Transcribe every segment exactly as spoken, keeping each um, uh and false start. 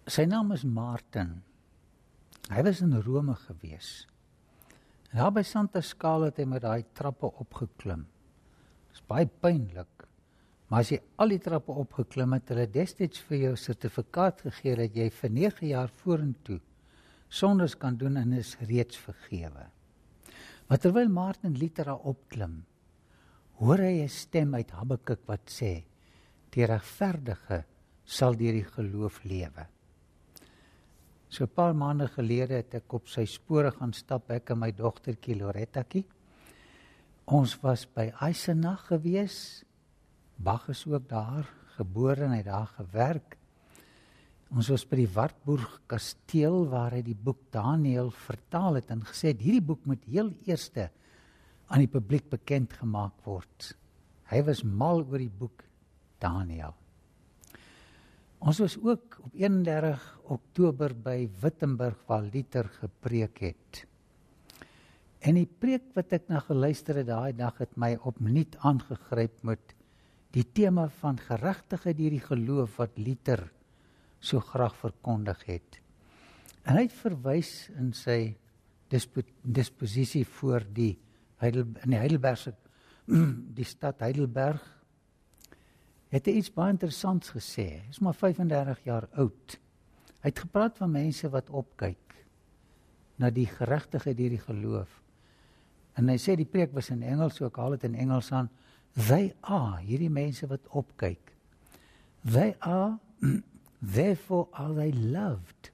Sy naam is Martin. Hy was in Rome gewees. En daar by Santa Scala het hy met daai trappe opgeklim. Dit is baie pynlik. Maar as jy al die trappe opgeklim het, hulle destyds vir jou sertifikaat gegee dat jy vir nege jaar vorentoe sondes kan doen en is reeds vergewe. Maar terwyl Martin Luther daar opklim, hoor hy 'n stem uit Habakuk wat sê, die regverdige sal deur die geloof lewe. So 'n paar maande gelede het ek op sy spore gaan stap, ek en my dogtertjie Lorettakie. Ons was by Eisenach gewees. Bach is ook daar, gebore en hy het daar gewerk. Ons was by die Wartburg kasteel waar hy die boek Daniël vertaal het en gesê het, hierdie boek moet heel eerste aan die publiek bekend gemaak word. Hy was mal oor die boek Daniël. Ons was ook op eenendertig Oktober by Wittenberg waar Luther gepreek het. En die preek wat ek na geluister het daai dag het my opnuut aangegryp met die tema van geregtigheid deur die geloof wat Luther so graag verkondig het. En hy het verwys in sy dispo, disposisie voor die, Heidel, in die Heidelbergse, die stad Heidelberg, het hy iets baie interessants gesê. Hy is maar vyfendertig jaar oud. Hy het gepraat van mense wat opkyk na die geregtigheid deur die geloof. En hy sê die preek was in Engels, so ek haal dit in Engels aan. They are, hierdie mense wat opkyk. They are, therefore are they loved.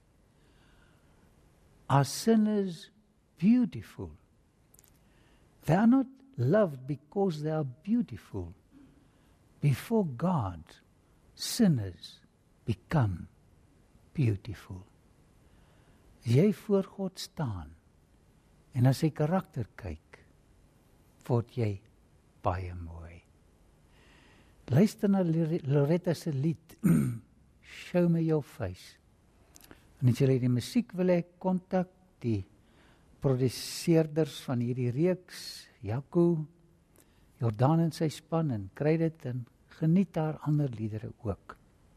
Are sinners beautiful? They are not loved because they are beautiful. Before God, sinners become beautiful. As jy voor God staan en na sy karakter kyk, word jy baie mooi. Luister na Loretta se lied, Show Me Your Face. En as jy die musiek wil hê, kontak die produseerders van hierdie reeks, Jaco, Jordaan en sy span, en kry dit en geniet daar ander liedere ook.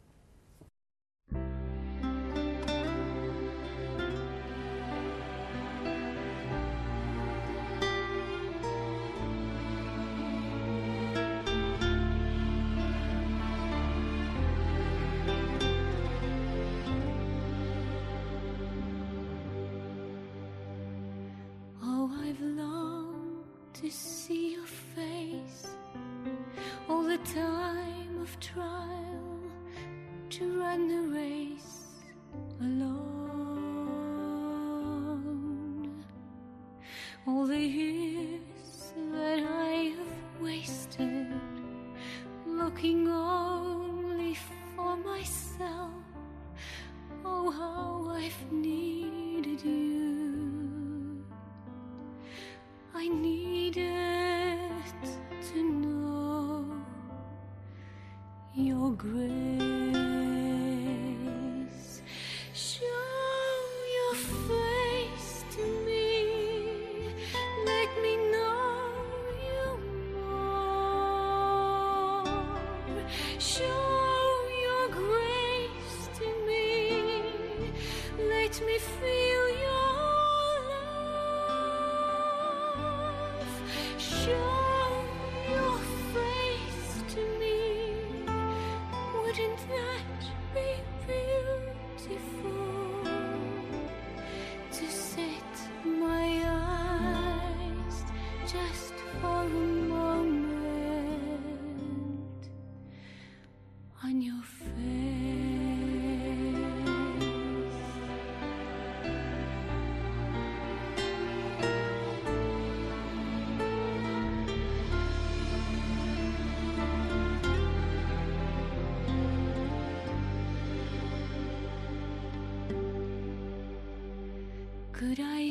Could I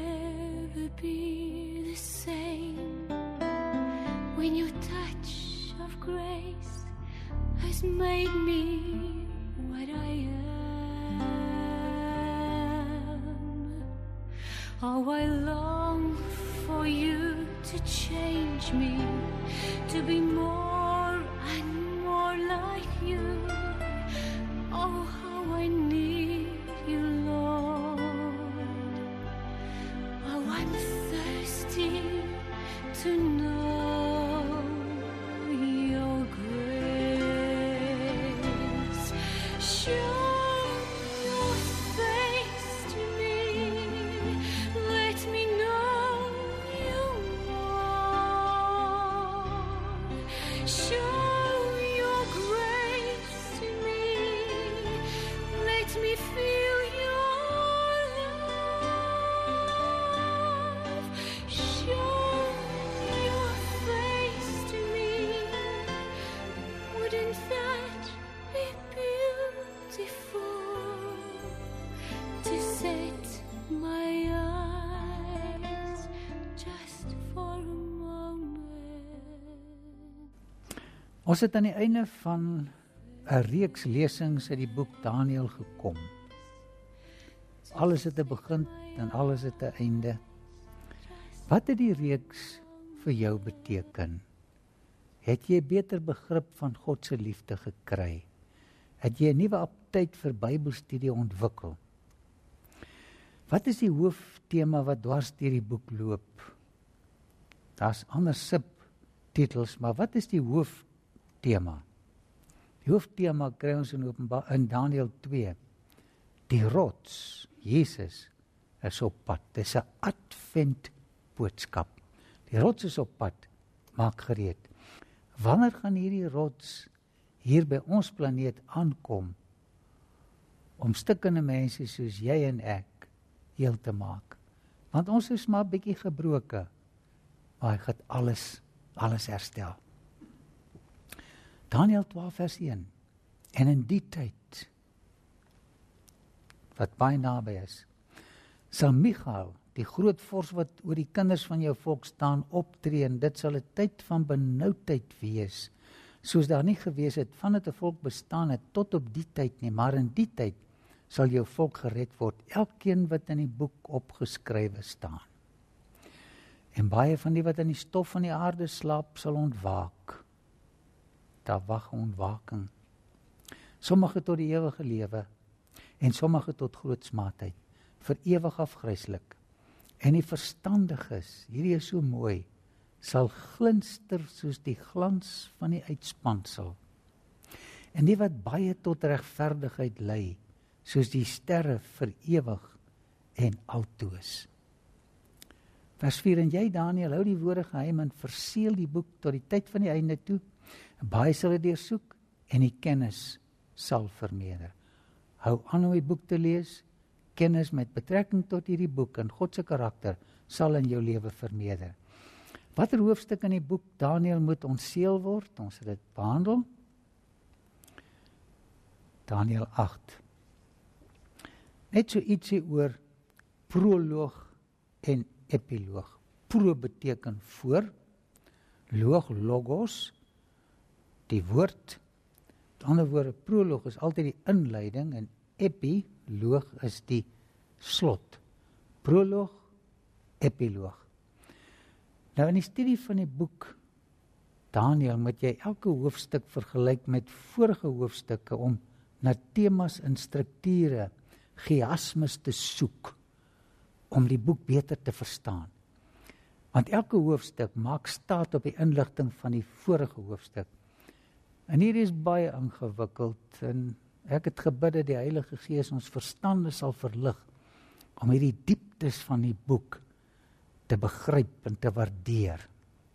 ever be the same when your touch of grace has made me what I am? Oh, I long for you to change me, to be more and more like you. Oh, how I need Ons het aan die einde van 'n reeks lesings uit die boek Daniël gekom. Alles het 'n begin en alles het 'n einde. Wat het die reeks vir jou beteken? Het jy 'n beter begrip van God se liefde gekry? Het jy 'n nuwe aptyt vir Bybelstudie ontwikkel? Wat is die hooftema wat dwars deur die boek loop? Daar's ander subtitels, maar wat is die hooftema? Die hooftema kry ons in Openbaar in Daniël twee. Die rots, Jesus, is op pad. Dis 'n advent boodskap. Die rots is op pad, maak gereed. Wanneer gaan hierdie rots hier by ons planeet aankom om stukkende mense soos jy en ek heel te maak? Want ons is maar 'n bietjie gebroke, maar hy gaan alles, alles herstel. Daniël twaalf vers een. En in die tyd, wat baie naby is, sal Michael, die groot vors wat oor die kinders van jou volk staan, optree, en dit sal 'n tyd van benoudheid wees, soos daar nie gewees het vandat 'n volk bestaan het tot op die tyd nie, maar in die tyd sal jou volk gered word, elkeen wat in die boek opgeskrywe staan. En baie van die wat in die stof van die aarde slaap, sal ontwaak. Daar wag ontwaking. Sommige tot die ewige lewe, en sommige tot groot smaadheid, vir ewig afgryslik. En die verstandiges, hierdie is so mooi, sal glinster soos die glans van die uitspansel. En die wat baie tot regverdigheid lei, soos die sterre vir ewig en altoos. Vers vier, en jy, Daniël, hou die woorde geheim en verseël die boek tot die tyd van die einde toe. Baie sal dit deursoek en die kennis sal vermeerder. Hou aan om die boek te lees. Kennis met betrekking tot hierdie boek en God se karakter sal in jou lewe vermeerder. Watter hoofstuk in die boek Daniël moet ontseel word? Ons het dit behandel. Daniël agt. Net so ietsie oor proloog en epiloog. Pro beteken voor, loog, logos, die woord. Met ander woorde, proloog is altyd die inleiding en epiloog is die slot. Proloog, epiloog. Nou in die studie van die boek Daniël moet jy elke hoofstuk vergelyk met vorige hoofstukke om na temas en strukture, chiasmes te soek, om die boek beter te verstaan. Want elke hoofstuk maak staat op die inligting van die vorige hoofstuk. En hier is baie ingewikkeld, en ek het gebid dat die Heilige Gees ons verstande sal verlig, om hierdie dieptes van die boek te begryp en te waardeer.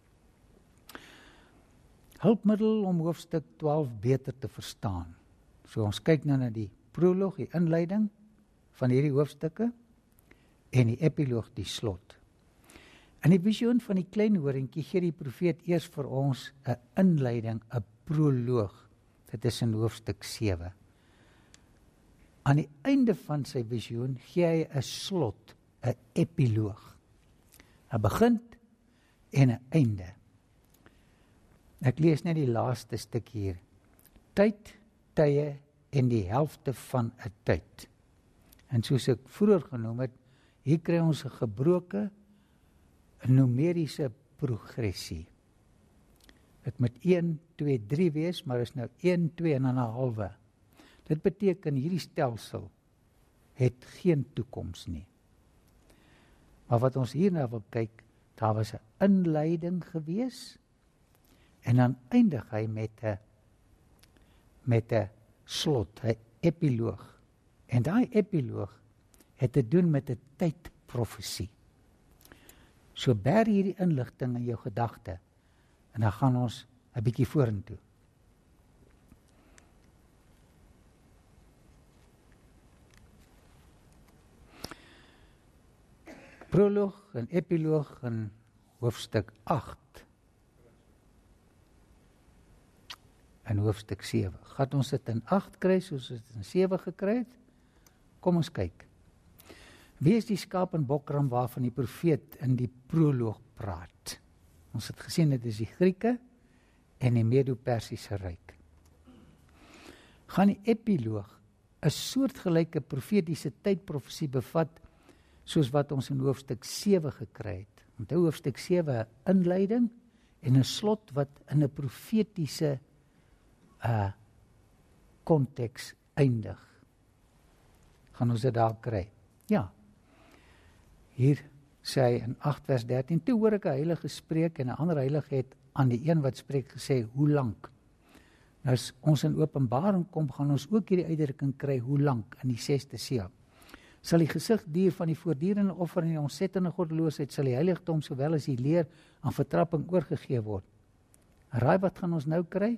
Hulpmiddel om hoofstuk twaalf beter te verstaan. So ons kyk nou na die proloog, die inleiding van hierdie hoofstukke, en die epiloog, die slot. In die visioen van die klein horingkie gee die profeet eers vir ons 'n inleiding, 'n proloog. Dit is in hoofstuk sewe. Aan die einde van sy visioen gee hy 'n slot, 'n epiloog. 'n begin en 'n einde. Ek lees net die laaste stuk hier. Tyd, tye en die helfte van 'n tyd. En soos ek vroeër genoem het, hier kry ons 'n gebroke, 'n numeriese progressie. Dit moet een, twee, drie wees, maar is nou een, twee en dan 'n halwe. Dit beteken hierdie stelsel het geen toekoms nie. Maar wat ons hierna wil kyk, daar was 'n inleiding gewees, en dan eindig hy met 'n met 'n slot, 'n epiloog. En daai epiloog het te doen met 'n tydprofesie. So bær hierdie inligting in jou gedagte en dan gaan ons 'n bietjie vorentoe. Proloog en epiloog in hoofstuk agt en hoofstuk sewe. Gaan ons dit in agt kry soos ons dit in sewe gekry het? Kom ons kyk. Wie is die skaap en bokram waarvan die profeet in die proloog praat? Ons het gesien dit is die Grieke en die Medo-Persiese ryk. Gaan die epiloog 'n soortgelyke profetiese tydprofesie bevat soos wat ons in hoofstuk sewe gekry het. Onthou hoofstuk sewe 'n inleiding en 'n slot wat in 'n profetiese uh konteks eindig. Gaan ons dit daar kry? Ja. Hier sê hy in agt vers dertien, toe hoor ek 'n heilige spreek en 'n ander heilige het aan die een wat spreek gesê, hoe lank? Nou as ons in Openbaring kom, gaan ons ook hierdie uitdrukking kry, hoe lank, in die sesde seel. Sal die gesig dier van die voortdurende offer en die ontsettende goddeloosheid, sal die heiligdom sowel as die leer aan vertrapping oorgegee word. Raai wat gaan ons nou kry?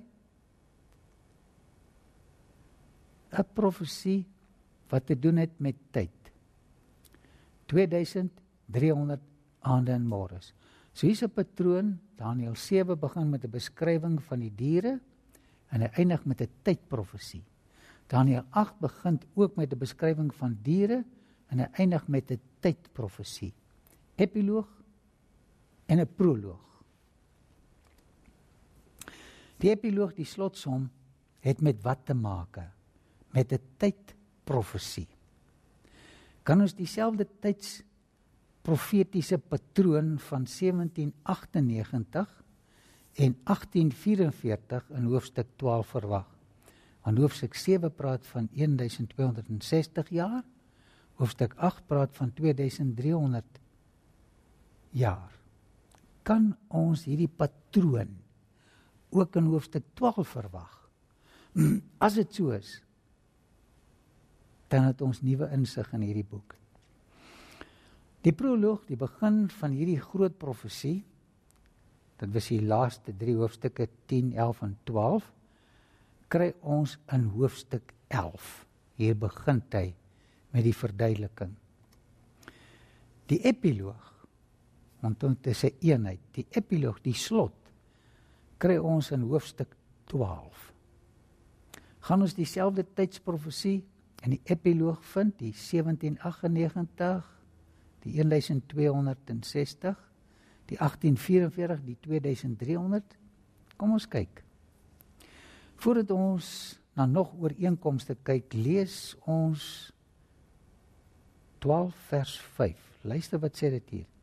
'n profesie wat te doen het met tyd. twee duisend driehonderd aande en môres. So hier's 'n patroon, Daniël sewe begin met 'n beskrywing van die diere en hy eindig met 'n tydprofesie. Daniël agt begin ook met 'n beskrywing van diere en hy eindig met 'n tydprofesie. Epiloog en 'n proloog. Die epiloog, die slotsom, het met wat te maak? Met 'n tydprofesie. Kan ons dieselfde tyds profetiese patroon van sewentien agtenegentig en agtien vyreenveertig in hoofstuk twaalf verwag? Want hoofstuk sewe praat van twaalf honderd jaar, hoofstuk agt praat van twee duisend driehonderd jaar. Kan ons hierdie patroon ook in hoofstuk twaalf verwag? As dit so is, dan het ons nuwe insig in hierdie boek. Die proloog, die begin van hierdie groot profesie, dit was die laaste drie hoofstukke tien, elf en twaalf, kry ons in hoofstuk elf. Hier begin hy met die verduideliking. Die epiloog, want dit is 'n eenheid, die epiloog, die slot, kry ons in hoofstuk twaalf. Gaan ons dieselfde tydsprofesie in die epiloog vind, die sewentien agtenegentig, die twaalf honderd sestig, die agtien vyreenveertig, die twee duisend driehonderd. Kom ons kyk. Voordat ons na nog ooreenkomste kyk, lees ons twaalf vers vyf. Luister wat sê dit hier.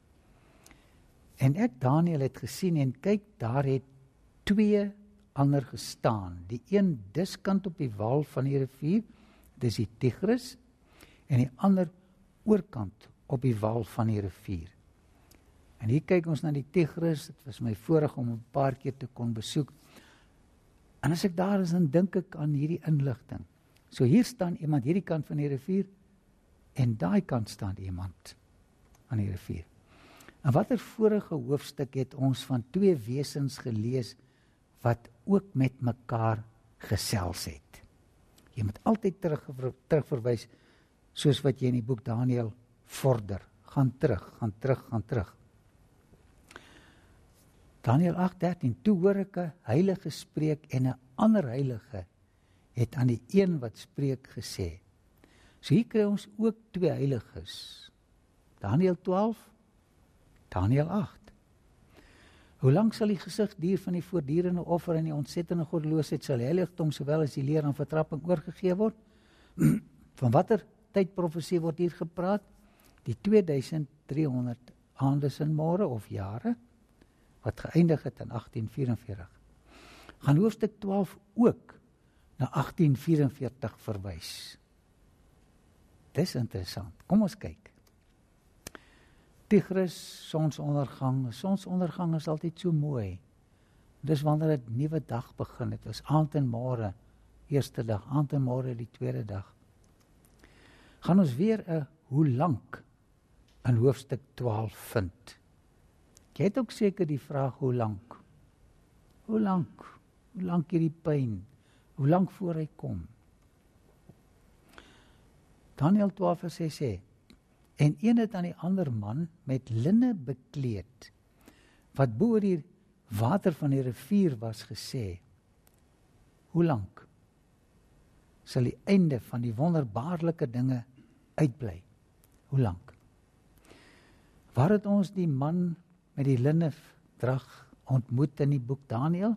En ek, Daniël, het gesien en kyk, daar het twee ander gestaan. Die een diskant op die wal van die rivier, dis die Tigris, en die ander oorkant op die wal van die rivier. En hier kyk ons na die Tigris, dit was my voorreg om 'n paar keer te kon besoek. En as ek daar is, dan dink ek aan hierdie inligting. So hier staan iemand hierdie kant van die rivier, en daai kant staan iemand aan die rivier. En watter vorige hoofstuk het ons van twee wesens gelees, wat ook met mekaar gesels het? Jy moet altyd terug, terugverwys, soos wat jy in die boek Daniël vorder. Gaan terug, gaan terug, gaan terug. Daniël agt dertien, toe hoor ek 'n heilige spreek en 'n ander heilige het aan die een wat spreek gesê. So hier kry ons ook twee heiliges. Daniël twaalf, Daniël agt. Hoe lank sal die gesig dier van die voortdurende offer en die ontsettende goddeloosheid sal die heiligdom sowel as die leer aan vertrapping oorgegee word? Van watter tydprofesie word hier gepraat? Die twee duisend driehonderd aandes en môre of jare, wat geëindig het in agtien vyreenveertig. Gaan hoofstuk twaalf ook na agtien vyreenveertig verwys. Dis interessant. Kom ons kyk. Tigris, sonsondergang. Sonsondergang is altyd so mooi. Dis wanneer 'n nuwe dag begin. Dit was aand en môre. eerste dag, aand en môre die tweede dag, gaan ons weer 'n hoe lank in hoofstuk twaalf vind. Jy het ook seker die vraag, hoe lank? Hoe lank? Hoe lank hierdie pyn? Hoe lank voor hy kom? Daniël twaalf vers ses sê, en een het aan die ander man met linne bekleed, wat bo oor die water van die rivier was, gesê, hoe lank sal die einde van die wonderbaarlike dinge uitbly? Hoe lank? Waar het ons die man met die linne drag ontmoet in die boek Daniël?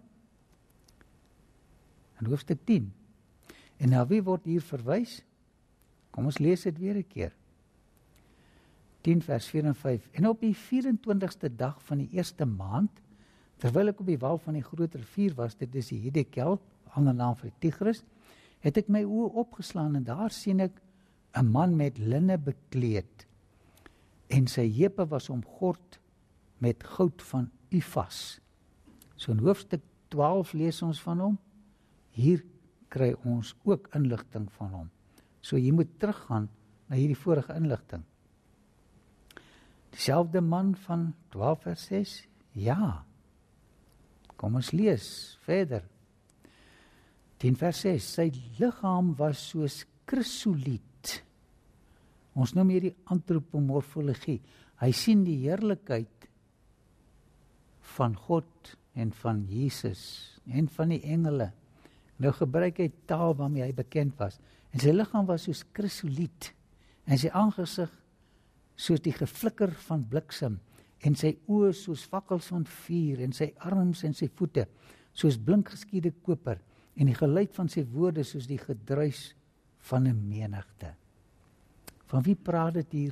In hoofstuk tien. En na wie word hier verwys? Kom ons lees dit weer 'n keer. tien vers vier en vyf. En op die vyf-en-twintigste dag van die eerste maand, terwyl ek op die wal van die groot rivier was, dit is die Hiddekel, ander naam vir die Tigris, het ek my oë opgeslaan en daar sien ek 'n man met linne bekleed en sy heupe was omgord met goud van Ufas. So in hoofstuk twaalf lees ons van hom. Hier kry ons ook inligting van hom. So jy moet teruggaan na hierdie vorige inligting. Dieselfde man van twaalf vers ses? Ja. Kom ons lees verder. tien vers ses. Sy liggaam was soos krisoliet. Ons noem hierdie antropomorfologie. Hy sien die heerlikheid van God en van Jesus en van die engele. Nou gebruik hy taal waarmee hy bekend was. En sy liggaam was soos krisoliet. En sy aangesig soos die geflikker van bliksem. En sy oë soos vakkels van vuur. En sy arms en sy voete soos blink geskiede koper. En die geluid van sy woorde soos die gedruis van 'n menigte. Van wie praat dit hier?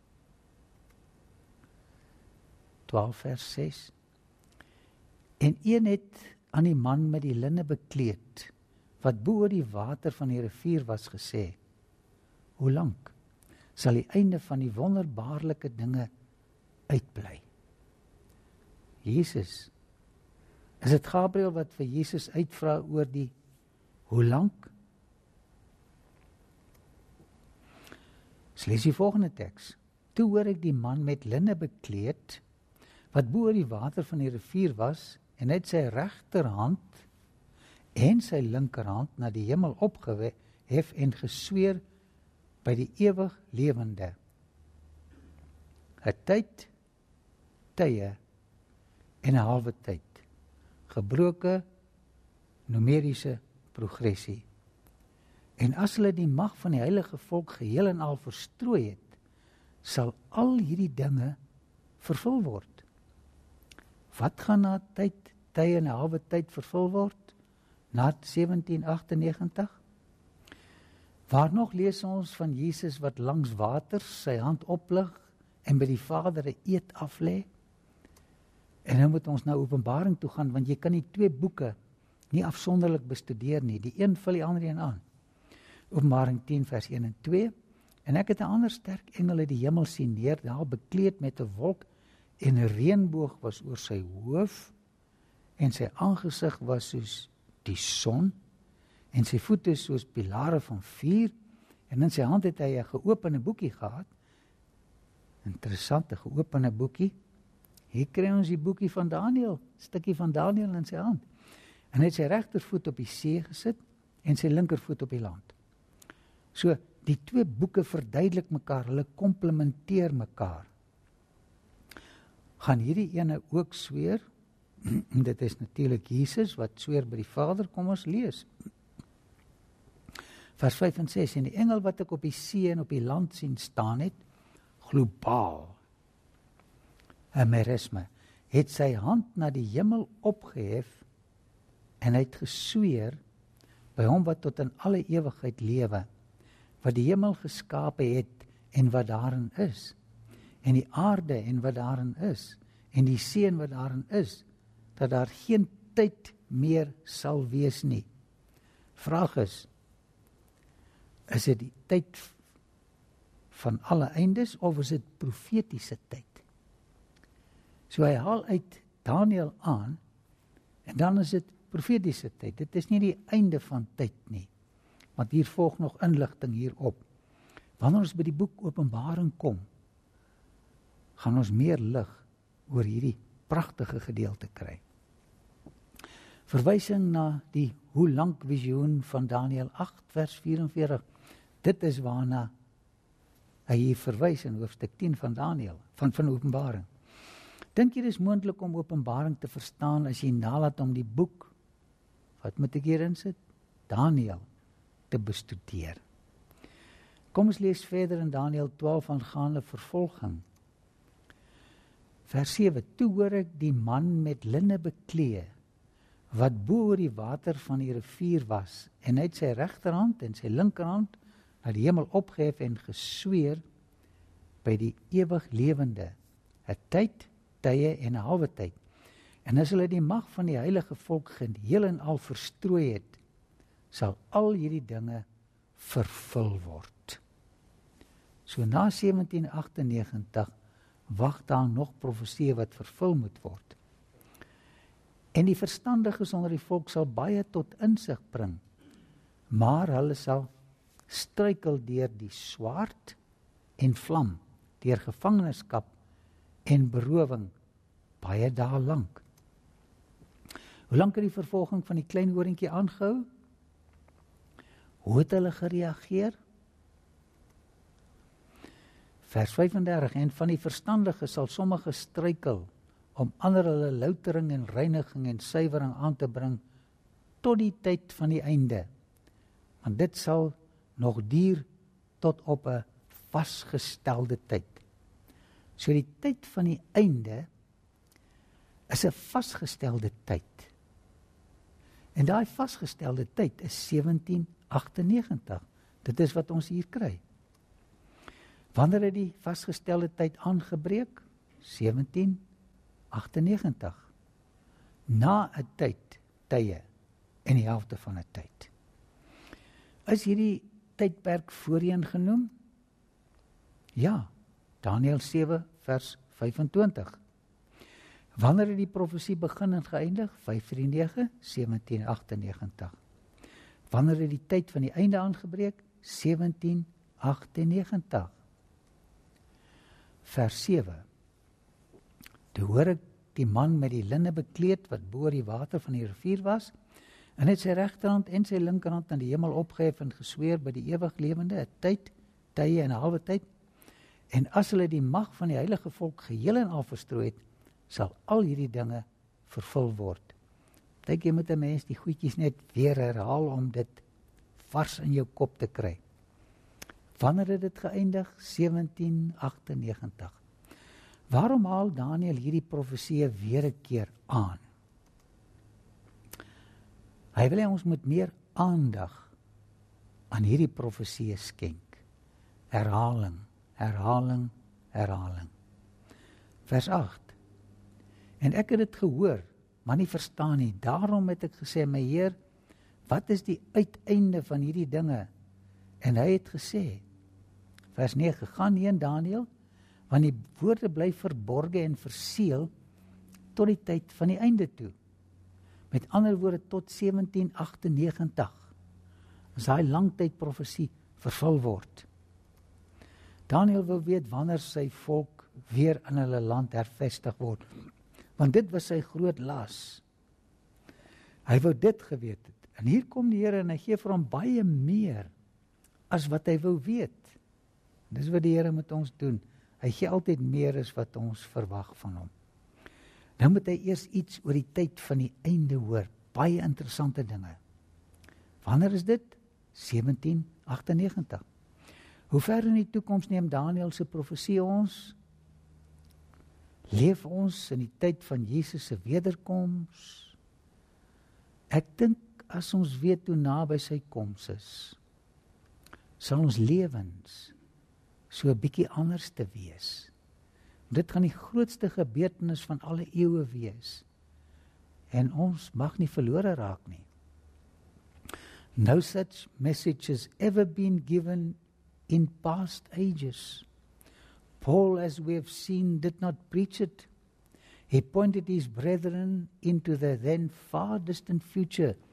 twaalf vers ses. En een het aan die man met die linne bekleed, wat bo oor die water van die rivier was, gesê, hoe lank sal die einde van die wonderbaarlike dinge uitbly? Jesus. Is dit Gabriël wat vir Jesus uitvra oor die hoe lank? Lees die volgende teks. Toe hoor ek die man met linne bekleed, wat bo oor die water van die rivier was, en het sy regterhand en sy linkerhand na die hemel opgehef en gesweer by die ewig lewende. 'n Tyd, tye en 'n halwe tyd. Gebroke numeriese progressie. En as hulle die mag van die heilige volk geheel en al verstrooi het, sal al hierdie dinge vervul word. Wat gaan na tyd, tye en 'n halwe tyd vervul word? Na sewentien agtennegentig? Waar nog lees ons van Jesus wat langs water sy hand oplig en by die Vader 'n eed aflê? En nou moet ons na Openbaring toe gaan, want jy kan die twee boeke nie afsonderlik bestudeer nie. Die een vul die ander een aan. Openbaring tien vers een en twee. En ek het 'n ander sterk engel uit die hemel sien neerdal, bekleed met 'n wolk, en 'n reënboog was oor sy hoof, en sy aangesig was soos die son, en sy voete soos pilare van vuur, en in sy hand het hy 'n geopende boekie gehad. Interessante geopende boekie. Hier kry ons die boekie van Daniël, stukkie van Daniël in sy hand. En hy het sy regtervoet op die see gesit en sy linkervoet op die land. So, die twee boeke verduidelik mekaar, hulle komplementeer mekaar. Gaan hierdie ene ook sweer? Dit is natuurlik Jesus wat sweer by die Vader. Kom ons lees. Vers vyf en ses. En die engel wat ek op die see en op die land sien staan het, globaal, 'n merisme, het sy hand na die hemel opgehef en hy het gesweer by hom wat tot in alle ewigheid lewe, wat die hemel geskape het en wat daarin is, en die aarde en wat daarin is, en die see en wat daarin is, dat daar geen tyd meer sal wees nie. Vraag is, is dit die tyd van alle eindes, of is dit profetiese tyd? So hy haal uit Daniël aan, en dan is dit profetiese tyd. Dit is nie die einde van tyd nie. Want hier volg nog inligting hierop. Wanneer ons by die boek Openbaring kom, gaan ons meer lig oor hierdie pragtige gedeelte kry. Verwysing na die hoe lank visioen van Daniël agt vers vyf en veertig. Dit is waarna hy hier verwys in hoofstuk tien van Daniël, van, van Openbaring. Dink jy dis moontlik om Openbaring te verstaan as jy nalat om die boek, wat moet ek hier insit? Daniël, te bestudeer. Kom ons lees verder in Daniël twaalf aangaande vervolging. Vers sewe, toe hoor ek die man met linne beklee, wat bo oor die water van die rivier was, en hy het sy regterhand en sy linkerhand na die hemel opgehef en gesweer by die ewig lewende, 'n tyd, tye en 'n halwe tyd. En as hulle die mag van die heilige volk geheel en al verstrooi het, sal al hierdie dinge vervul word. So na sewentien agtennegentig wag daar nog profeseë wat vervul moet word. En die verstandiges onder die volk sal baie tot insig bring, maar hulle sal struikel deur die swaard en vlam, deur gevangenskap en berowing baie dae lank. Hoe lank het die vervolging van die klein horingkie aangehou? Hoe het hulle gereageer? Vers vyf en dertig, en van die verstandiges sal sommige struikel, om ander hulle loutering en reiniging en suiwering aan te bring, tot die tyd van die einde. Want dit sal nog duur tot op 'n vasgestelde tyd. So die tyd van die einde is 'n vasgestelde tyd. En daai vasgestelde tyd is sewentien agtennegentig. Dit is wat ons hier kry. Wanneer het die vasgestelde tyd aangebreek? sewentien agtennegentig. Na 'n tyd, tye en die helfte van 'n tyd. Is hierdie tydperk voorheen genoem? Ja, Daniël sewe vers vyf-en-twintig. Wanneer het die profesie begin en geëindig? vyf nege, sewentien agtennegentig. Wanneer het die tyd van die einde aangebreek? sewentien agtennegentig. Vers sewe. Toe hoor ek die man met die linne bekleed wat bo die water van die rivier was, en het sy regterhand en sy linkerhand aan die hemel opgehef en gesweer by die ewig lewende, 'n tyd, tye en 'n halwe tyd. En as hulle die mag van die heilige volk geheel en al verstrooi het, sal al hierdie dinge vervul word. Dink jy moet 'n mens die goedjies net weer herhaal om dit vars in jou kop te kry. Wanneer het dit geëindig? sewentien agtennegentig. Waarom haal Daniël hierdie profeseë weer 'n keer aan? Hy wil hê ons moet meer aandag aan hierdie profeseë skenk. Herhaling, herhaling, herhaling. Vers agt. En ek het dit gehoor, maar nie verstaan nie. Daarom het ek gesê, my Heer, wat is die uiteinde van hierdie dinge? En hy het gesê, vers nege, gaan heen Daniël, want die woorde bly verborge en verseël tot die tyd van die einde toe. Met ander woorde tot sewentien agtennegentig, as daai langtyd profesie vervul word. Daniël wil weet wanneer sy volk weer in hulle land hervestig word, want dit was sy groot las. Hy wou dit geweet het. En hier kom die Here en hy gee vir hom baie meer as wat hy wou weet. Dis wat die Here met ons doen. Hy gee altyd meer as wat ons verwag van hom. Nou moet hy eers iets oor die tyd van die einde hoor. Baie interessante dinge. Wanneer is dit? sewentien agtennegentig. Hoe ver in die toekoms neem Daniël se profesie ons? Leef ons in die tyd van Jesus se wederkoms? Ek dink as ons weet hoe naby sy koms is, sal ons lewens so 'n bietjie anders te wees. Dit gaan die grootste gebeurtenis van alle eeue wees. En ons mag nie verlore raak nie. No such message has ever been given in past ages. Paul, as we have seen, did not preach it. He pointed his brethren into the then far distant future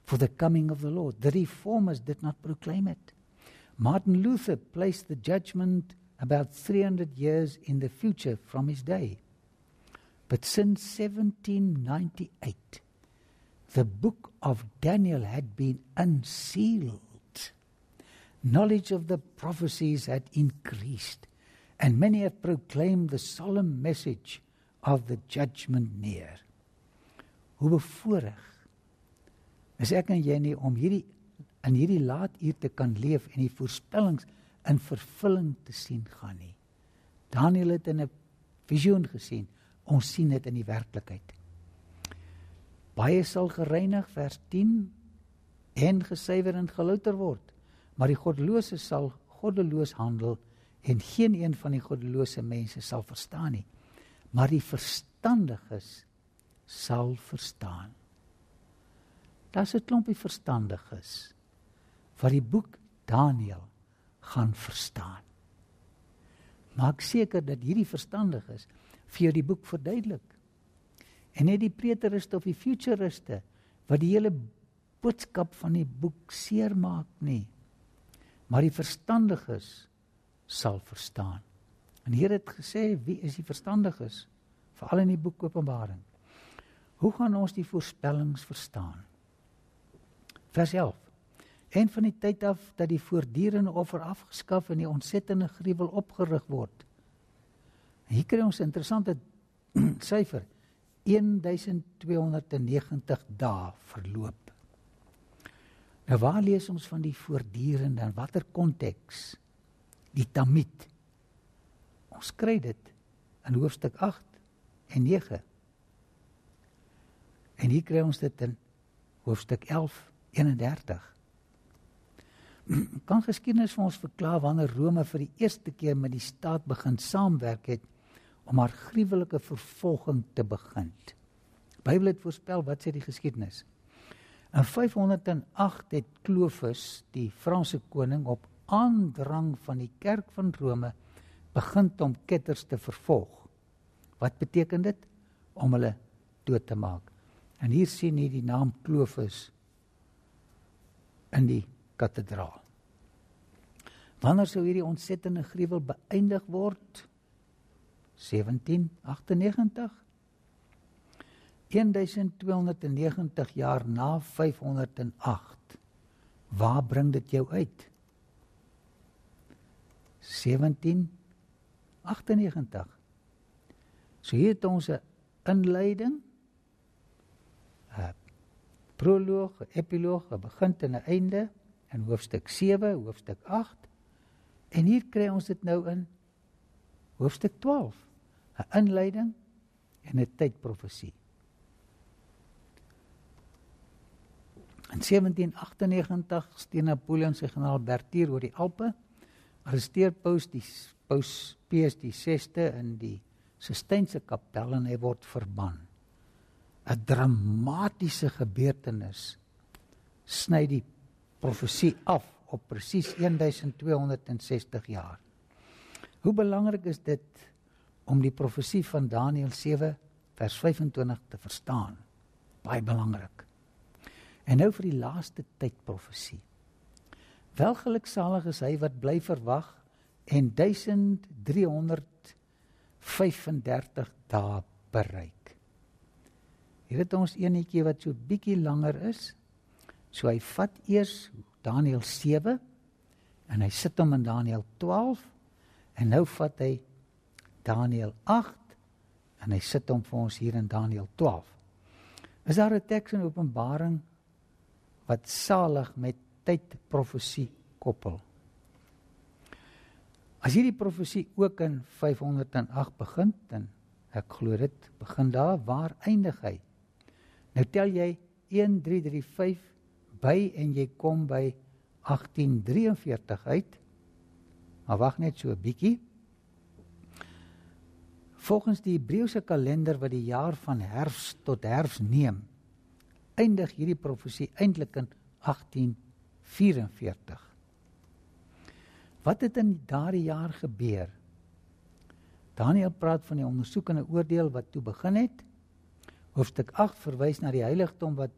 for the coming of the Lord. The reformers did not proclaim it. Martin Luther placed the judgment about three hundred years in the future from his day. But since seventeen ninety-eight, the book of Daniel had been unsealed. Knowledge of the prophecies had increased, and many have proclaimed the solemn message of the judgment near. Hoe bevoorreg is ek en jy nie om hierdie in hierdie laat uur te kan leef en die voorspellings in vervulling te sien gaan nie. Daniel het in 'n visioen gesien, ons sien dit in die werklikheid. Baie sal gereinig, vers tien, en gesuiwer en gelouter word, maar die goddelose sal goddeloos handel en geen een van die goddelose mense sal verstaan nie, maar die verstandiges sal verstaan. Daar's 'n klompie verstandiges wat die boek Daniel gaan verstaan. Maak seker dat hierdie verstandiges vir jou die boek verduidelik. En nie die preteriste of die futuriste wat die hele boodskap van die boek seermaak nie. Maar die verstandiges sal verstaan. En hier het gesê, wie is die verstandiges? Veral in die boek Openbaring. Hoe gaan ons die voorspellings verstaan? Vers elf. En van die tyd af dat die voortdurende offer afgeskaf en die ontsettende gruwel opgerig word. En hier kry ons 'n interessante syfer. twaalf negentig dae verloop. Nou waar lees ons van die voortdurende en watter konteks? Die Tamid. Ons kry dit in hoofstuk agt en nege. En hier kry ons dit in hoofstuk elf, eenendertig. Kan geskiedenis vir ons verklaar wanneer Rome vir die eerste keer met die staat begin saamwerk het om haar gruwelike vervolging te begin? Die Bybel het voorspel, wat sê die geskiedenis? In vyfhonderdagt het Clovis, die Franse koning, op aandrang van die kerk van Rome begin om ketters te vervolg. Wat beteken dit? Om hulle dood te maak. En hier sien jy die naam Clovis in die kathedraal. Wanneer sou hierdie ontsettende gruwel beëindig word? sewentien agtennegentig. twaalf negentig jaar na vyfhonderdagt. Waar bring dit jou uit? sewentien agtennegentig. So hier het ons 'n inleiding, 'n proloog, 'n epiloog, 'n begin en 'n einde in hoofstuk sewe, hoofstuk agt. En hier kry ons dit nou in hoofstuk twaalf, 'n inleiding en 'n tydprofesie. In sewentien agtennegentig steen Napoleon sy generaal Berthier oor die Alpe, arresteer Paus die Paus Pius die sesde in die Sistynse kapel en hy word verban. 'n Dramatiese gebeurtenis sny die profesie af op presies twaalf sestig jaar. Hoe belangrik is dit om die profesie van Daniël sewe vers vyfentwintig te verstaan? Baie belangrik. En nou vir die laaste tydprofesie. Welgeluksalig is hy wat bly verwag en duisend driehonderd vyfendertig dae bereik. Hier het ons enetjie wat so bietjie langer is. So hy vat eers Daniël sewe en hy sit hom in Daniël twaalf en nou vat hy Daniël agt en hy sit hom vir ons hier in Daniël twaalf. Is daar 'n teks in Openbaring wat salig met tydprofesie koppel? As hierdie profesie ook in vyfhonderdagt begin, dan ek glo dit begin daar, waar eindig hy? Nou tel jy een drie drie vyf by en jy kom by agtien drieënveertig uit. Maar wag net so 'n bietjie. Volgens die Hebreëse kalender wat die jaar van herfs tot herfs neem, eindig hierdie profesie eintlik in agtien vyfenveertig. Wat het in daardie jaar gebeur? Daniël praat van die ondersoekende oordeel wat toe begin het. Hoofstuk agt verwys na die heiligdom wat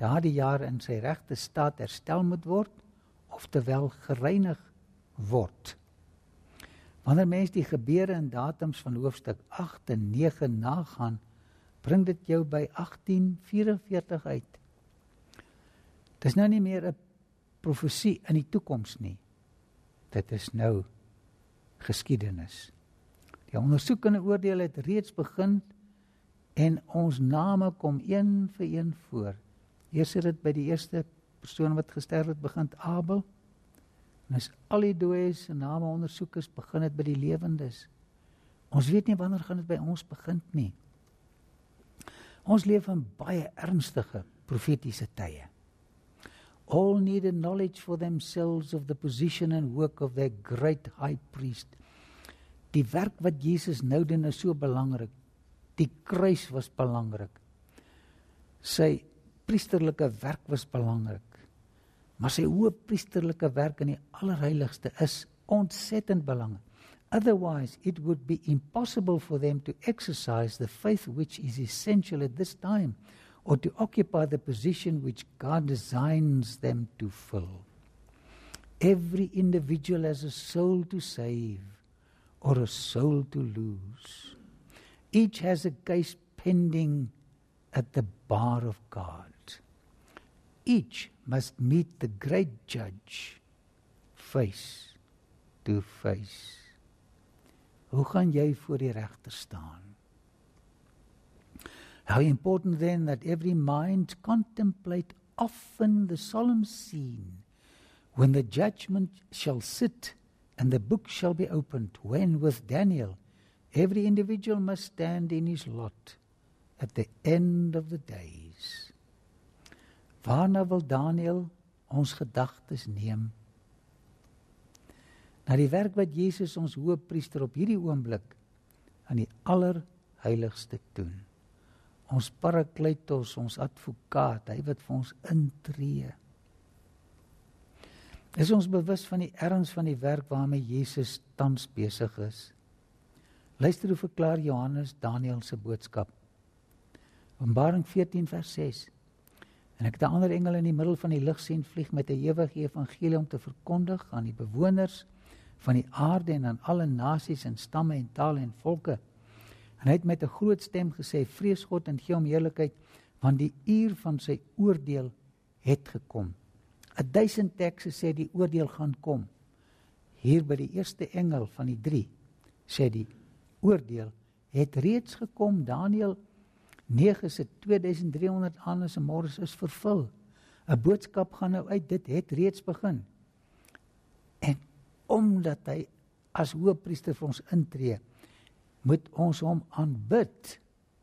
daardie jaar in sy regte staat herstel moet word, oftewel gereinig word. Wanneer mens die gebeure en datums van hoofstuk agt en negen nagaan, bring dit jou by agtien vyreenveertig uit. Dit is nou nie meer 'n profesie in die toekoms nie. Dit is nou geskiedenis. Die ondersoekende oordeel het reeds begin en ons name kom een vir een voor. Eers het dit by die eerste persoon wat gesterf het begin, Abel. En as al die dooies en name ondersoek is, begin dit by die lewendes. Ons weet nie wanneer gaan dit by ons begin nie. Ons leef in baie ernstige profetiese tye. All needed knowledge for themselves of the position and work of their great high priest. Die werk wat Jesus nou doen is so belangrik. Die kruis was belangrik. Sy priesterlike werk was belangrik. Maar sy hoëpriesterlike werk in die allerheiligste is ontsettend belangrik. Otherwise, it would be impossible for them to exercise the faith which is essential at this time, or to occupy the position which God designs them to fill. Every individual has a soul to save, or a soul to lose. Each has a case pending at the bar of God. Each must meet the great judge face to face. Hoe gaan jy voor die regter staan? How important then that every mind contemplate often the solemn scene when the judgment shall sit and the book shall be opened, when with Daniel every individual must stand in his lot at the end of the days. Waarna wil Daniel ons gedagtes neem? Na die werk wat Jesus ons hoëpriester op hierdie oomblik aan die allerheiligste doen. Ons parakletos, ons advokaat, hy wat vir ons intree. Is ons bewus van die erns van die werk waarmee Jesus tans besig is? Luister hoe verklaar Johannes Daniel se boodskap. Openbaring veertien vers ses. En ek het 'n ander engel in die middel van die lig sien vlieg met 'n ewige evangelie om te verkondig aan die bewoners van die aarde en aan alle nasies en stamme en tale en volke. En hy het met 'n groot stem gesê, vrees God en gee hom heerlikheid, want die uur van sy oordeel het gekom. 'n Duisend tekste sê die oordeel gaan kom. Hier by die eerste engel van die drie sê die oordeel het reeds gekom. Daniel negen se tweeduisend driehonderd aanes en môres is vervul. 'n Boodskap gaan nou uit, dit het reeds begin. En omdat hy as hoëpriester vir ons intree, moet ons hom aanbid.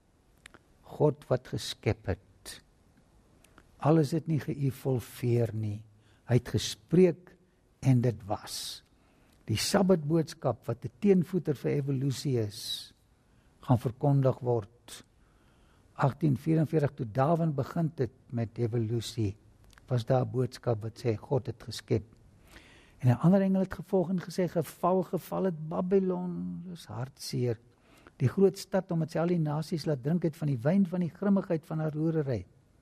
God wat geskep het. Al is dit nie geëvolveer nie. Hy het gespreek en dit was. Die Sabbatboodskap wat 'n teenvoeter vir evolusie is, gaan verkondig word. agtien vyreenveertig toe Darwin begin het met evolusie, was daar 'n boodskap wat sê God het geskep. En 'n ander engel het gevolg en gesê, geval, geval het Babylon, dis hartseer. Die groot stad, omdat sy al die nasies laat drink het van die wyn van die grimmigheid van haar roerery.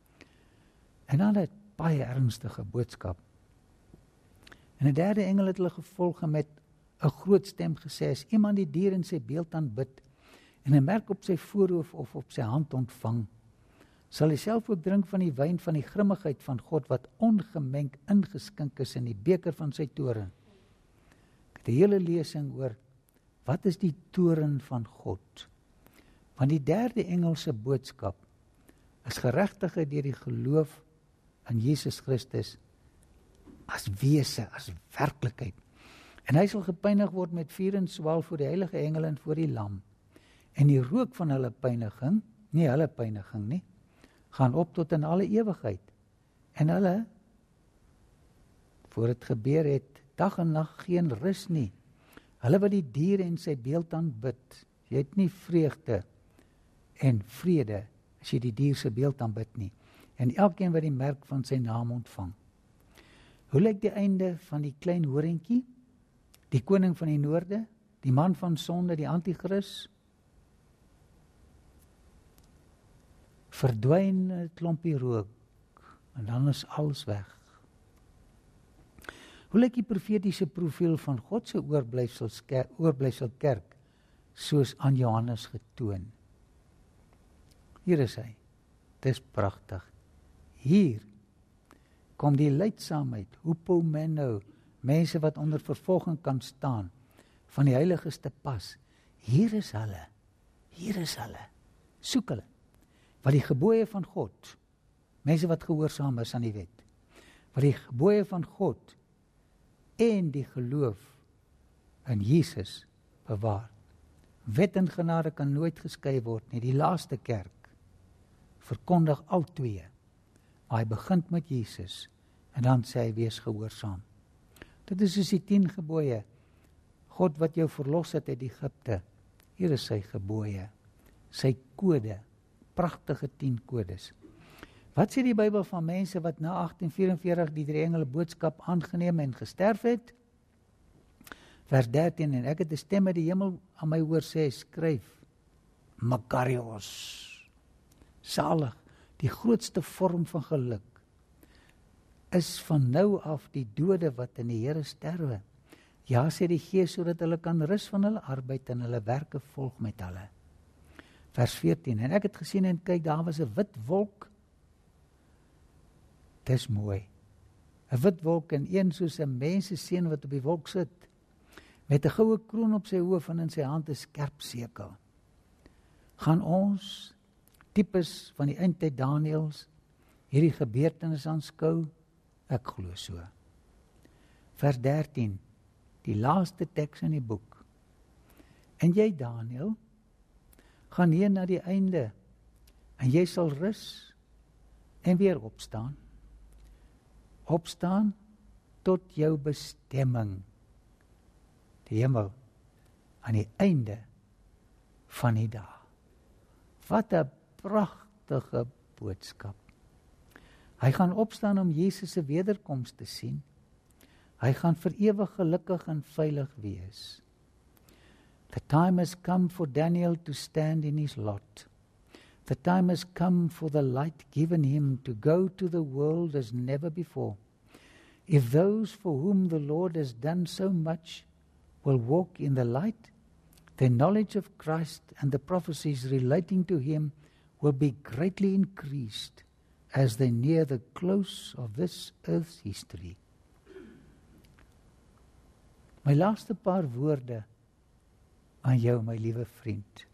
En dan het baie ernstige boodskap. En 'n derde engel het hulle gevolg en met 'n groot stem gesê, as iemand die dier in sy beeld aanbid, en 'n merk op sy voorhoof of op sy hand ontvang, sal hy self ook drink van die wyn van die grimmigheid van God, wat ongemeng ingeskink is in die beker van sy toorn. Ek het 'n hele lesing oor, wat is die toorn van God? Want die derde engelse boodskap is geregtigheid deur die geloof in Jesus Christus as wese, as werklikheid. En hy sal gepynig word met vuur en swaal voor die heilige engele en voor die lam. En die rook van hulle pyniging, nie hulle pyniging nie, gaan op tot in alle ewigheid. En hulle, voor het gebeur het, dag en nag geen rus nie. Hulle wat die dier en sy beeld aanbid, jy het nie vreugde en vrede as jy die dier se beeld aanbid nie. En elkeen wat die merk van sy naam ontvang. Hoe lyk die einde van die klein horentjie? Die koning van die noorde, die man van sonde, die antichrist, verdwyn 'n klompie rook En dan is alles weg. Hoe lyk die profetiese profiel van God se oorblyfsel kerk soos aan Johannes getoon? Hier is hy. Dis pragtig. Hier kom die lydsaamheid, hupomeno, mense wat onder vervolging kan staan, van die heiliges te pas. Hier is hulle. Hier is hulle. Soek hulle. Wat die gebooie van God, mense wat gehoorsaam is aan die wet, wat die gebooie van God en die geloof in Jesus bewaar. Wet en genade kan nooit geskei word nie. Die laaste kerk verkondig al twee. Maar hy begin met Jesus en dan sê hy wees gehoorsaam. Dit is soos die tien gebooie. God wat jou verlos het uit Egipte. Hier is sy gebooie, sy kode, pragtige tien kodes. Wat sê die Bybel van mense wat na agtien vyf-en-veertig die drie engele boodskap aangeneem en gesterf het? Vers dertien, en ek het 'n stem uit die hemel aan my hoor sê, skryf, Makarios, salig, die grootste vorm van geluk, is van nou af die dode wat in die Here sterwe. Ja, sê die Gees, sodat hulle kan rus van hulle arbeid en hulle werke volg met hulle. Vers veertien, en ek het gesien en kyk, daar was 'n wit wolk. Dis mooi. 'n Wit wolk en een soos 'n menseseun wat op die wolk sit, met 'n goue kroon op sy hoof en in sy hand 'n skerp sekel. Gaan ons, tipes van die eindtyd Daniëls, hierdie gebeurtenis aanskou? Ek glo so. Vers dertien, die laaste teks in die boek. En jy, Daniël, gaan hier na die einde, en jy sal rus en weer opstaan. Opstaan tot jou bestemming, die hemel, aan die einde van die dag. Wat 'n pragtige boodskap. Hy gaan opstaan om Jesus se wederkoms te sien. Hy gaan vir ewig gelukkig en veilig wees. The time has come for Daniel to stand in his lot. The time has come for the light given him to go to the world as never before. If those for whom the Lord has done so much will walk in the light, their knowledge of Christ and the prophecies relating to him will be greatly increased as they near the close of this earth's history. My laaste paar woorde aan jou, my liewe vriend.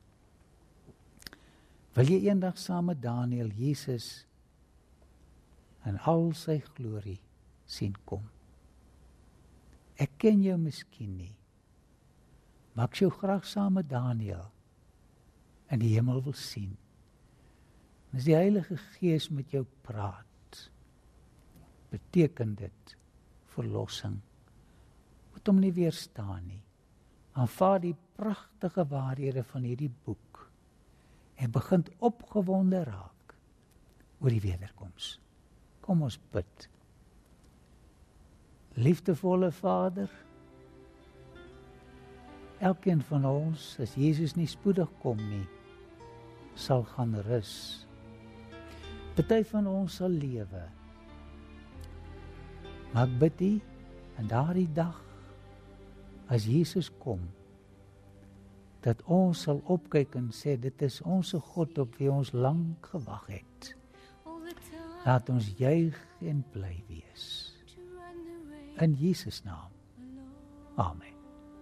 Wil jy eendag saam met Daniël Jesus in al sy glorie sien kom? Ek ken jou miskien nie, maar ek sou graag saam met Daniël in die hemel wil sien. En as die Heilige Gees met jou praat, beteken dit verlossing. Moet hom nie weerstaan nie. Aanvaar die pragtige waarhede van hierdie boek en begin opgewonde raak oor die wederkoms. Kom ons bid. Liefdevolle Vader, elkeen van ons, as Jesus nie spoedig kom nie, sal gaan rus. Party van ons sal lewe. Maar ek bid U, in daardie dag, as Jesus kom, dat ons sal opkyk en sê, dit is ons God op wie ons lang gewag het. Laat ons juig en bly wees. In Jesus naam. Amen.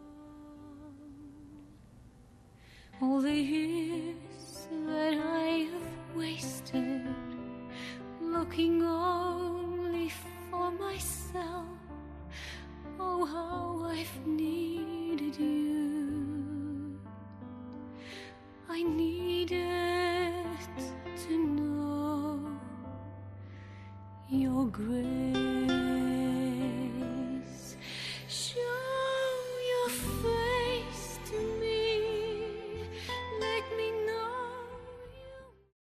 All the years that I have wasted looking only for myself. Oh, how I've needed you. I needed to know your grace.